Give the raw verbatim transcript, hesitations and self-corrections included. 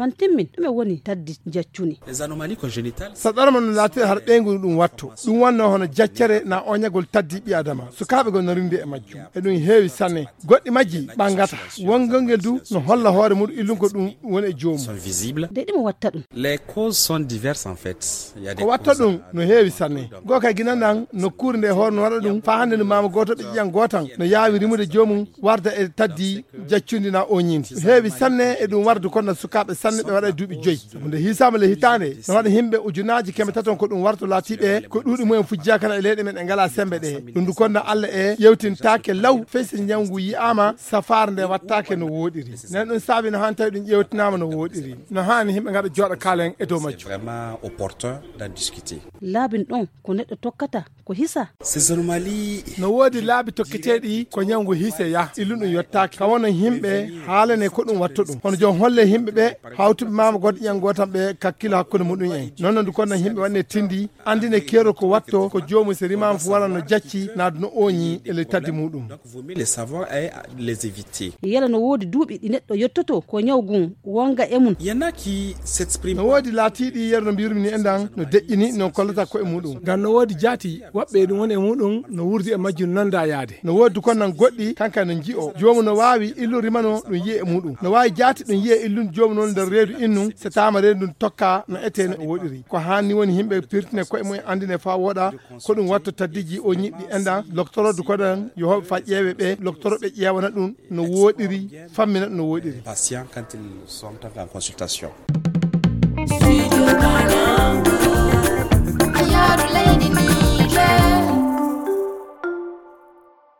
fantimmin ɗume woni taddi jaccuni. Les anomalies congénitales sadarma no laati har ɓeygu ɗum watto ɗum wonno hono jaccere na oñagol taddi ɓi adama sukaɓe gol no rinde e majjum e ɗum heewi sanne goɗɗi majji ɓangata wongol ngel du no holla hoore muɗum illum ko ɗum woni e joomum sont visibles. de ɗimo watta ɗum Les causes sont diverses en fait. Il y a des ko watta causes ɗum no heewi sanne go kay guinanɗan nokkure nde hoore no waɗa ɗum fa hande no mama goto ɓe ƴiyan gotan no yaawi rimude joomum warda e taddi jaccundi na oñindi heewi sanne e ɗum warde kono sukaɓe sanne ɓe waɗa e duuɓi joyyi nde hisama le hitande no waɗa himɓe ujunaji keme taton ko ɗum warto laatiɓe ko ɗuuɗi mumen fujja kana e leyɗe men ɗe ngala sembe ɗe ɗum du konno Allah e yewtintake law feysi jangu yiyama safare nde wattake no woɗiri nen ɗum saabi no han tawi ɗum ƴewtinama no woɗiri no hani himɓe gaɗa jooɗa kaalen e dow majjum vraiment opportun d'en discuter. laabin ɗon ko neɗɗo tokkata ko hisa. Ces anomalies no woodi laabi tokketeɗi ko ñawngu hiise ya illu ɗum yettaki ka wona himɓe haalane ko ɗum watta ɗum hono jom holle himɓe ɓe hawtuɓe mama goɗɗo ƴan gotan ɓe kakkilo hakkude muɗum en noon noon du konno himɓe wanne tindi andine keero ko watto ko jomum so rimama fo wala no jacci naadu no oñi ele taddi muɗum. donc vaut mieux les savoir et les éviter. yala no woodi duuɓi ɗi neɗɗo yettoto ko ñawgun wonga e mum. Il y en a qui s'expriment no woodi laatiɗi yeru no mbirumi ni endan no deƴƴini no kollata ko e muɗum ngam no woodi jaati woɓɓe ɗum woni e muɗum no wurdi e majjum nanda yaade no woodi konnan goɗɗi kanka no jiyo jomum no wawi illu rimano ɗum yiye e muɗum no wawi jaati ɗum yiye illun jomum noon nder reedu innu so tama reedu ɗum tokka no ete no woɗiri ko hanni woni himɓe pirtine koye mumen andine fa woɗa ko ɗum watta taddiji o ñiɗɗi endan loctorode koɗen yo hoɓe fa ƴeewe ɓe loctoroɓe ƴeewana ɗum no woɗiri fammina ɗum no woɗiri patients quand ils sont en consultation. Studio Ghana.